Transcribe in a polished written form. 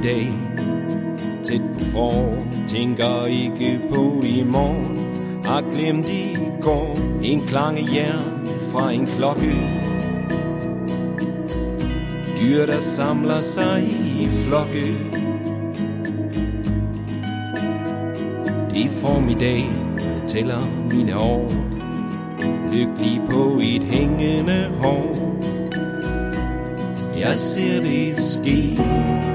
dag, tæt på forår, tænker ikke på i morgen. Har glemt i går en klang af jern fra en klokke. Dyr, der samler sig i flokke. Det er formiddag, jeg tæller mine år. Lykkelig på et hængende hår. Jeg ser det ske.